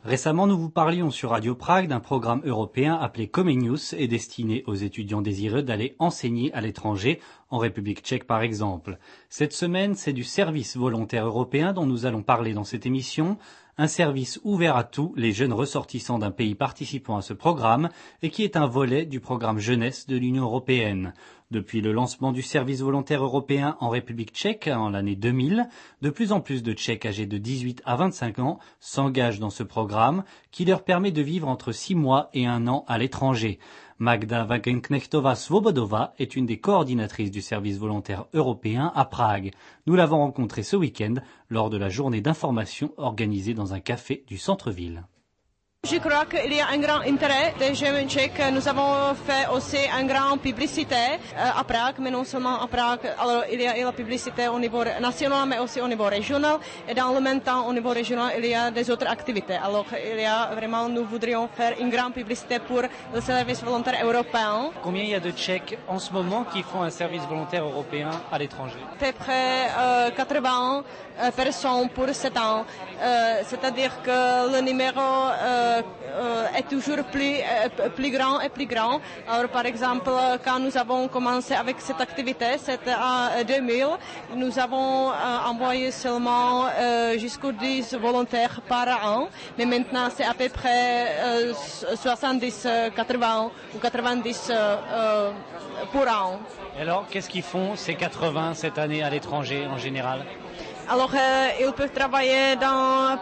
Récemment, nous vous parlions sur Radio Prague d'un programme européen appelé Comenius et destiné aux étudiants désireux d'aller enseigner à l'étranger, en République tchèque par exemple. Cette semaine, c'est du service volontaire européen dont nous allons parler dans cette émission, un service ouvert à tous les jeunes ressortissants d'un pays participant à ce programme et qui est un volet du programme jeunesse de l'Union européenne. Depuis le lancement du service volontaire européen en République tchèque en l'année 2000, de plus en plus de Tchèques âgés de 18 à 25 ans s'engagent dans ce programme qui leur permet de vivre entre 6 mois et 1 an à l'étranger. Magda Wagenknechtova-Svobodova est une des coordinatrices du service volontaire européen à Prague. Nous l'avons rencontrée ce week-end lors de la journée d'information organisée dans un café du centre-ville. Je crois qu'il y a un grand intérêt des jeunes Tchèques. Nous avons fait aussi une grande publicité à Prague, mais non seulement à Prague. Alors, il y a la publicité au niveau national, mais aussi au niveau régional. Et dans le même temps, au niveau régional, il y a des autres activités. Alors, il y a vraiment, nous voudrions faire une grande publicité pour le service volontaire européen. Combien il y a de Tchèques en ce moment qui font un service volontaire européen à l'étranger? À peu près 80 personnes pour 7 ans. C'est-à-dire que le numéro est toujours plus grand et plus grand. Alors, par exemple, quand nous avons commencé avec cette activité, c'était en 2000, nous avons envoyé seulement jusqu'aux 10 volontaires par an, mais maintenant c'est à peu près 70, 80 ou 90 pour an. Et alors, qu'est-ce qu'ils font ces 80 cette année à l'étranger en général? Alors, ils peuvent travailler dans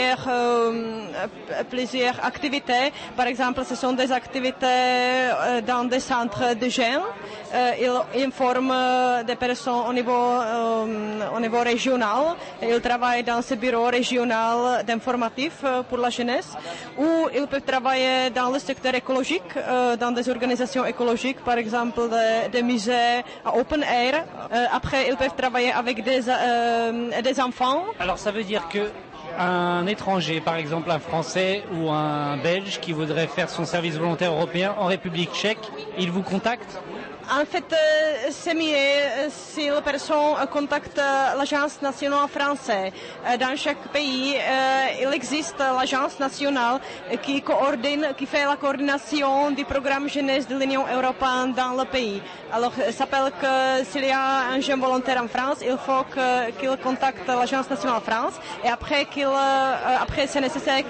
plusieurs activités. Par exemple, ce sont des activités dans des centres de jeunes. Ils informent des personnes au niveau régional. Ils travaillent dans ce bureau régional d'informatif pour la jeunesse. Ou ils peuvent travailler dans le secteur écologique, dans des organisations écologiques, par exemple des musées à open air. Après, ils peuvent travailler avec des enfants. Alors ça veut dire que un étranger, par exemple un Français ou un Belge qui voudrait faire son service volontaire européen en République tchèque, il vous contacte? En fait, c'est mieux si la personne contacte l'agence nationale française. Dans chaque pays, il existe l'agence nationale qui fait la coordination du programme jeunesse de l'Union européenne dans le pays. Alors, ça s'appelle que s'il y a un jeune volontaire en France, il faut qu'il contacte l'agence nationale France et après c'est nécessaire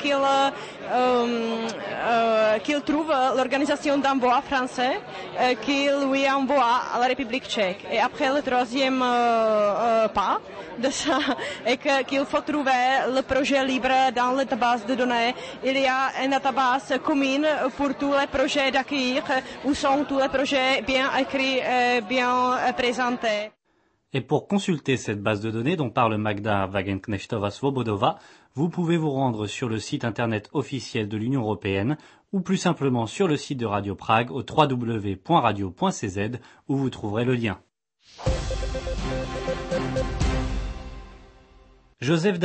qu'il trouve l'organisation d'envoi français qui lui envoie à la République tchèque. Et après, le troisième pas de ça est qu'il faut trouver le projet libre dans la database de données. Il y a une database commune pour tous les projets d'accueillir où sont tous les projets bien écrits, bien présentés. Et pour consulter cette base de données dont parle Magda Wagenknechtova-Svobodova, vous pouvez vous rendre sur le site internet officiel de l'Union européenne ou plus simplement sur le site de Radio Prague au www.radio.cz où vous trouverez le lien. Joseph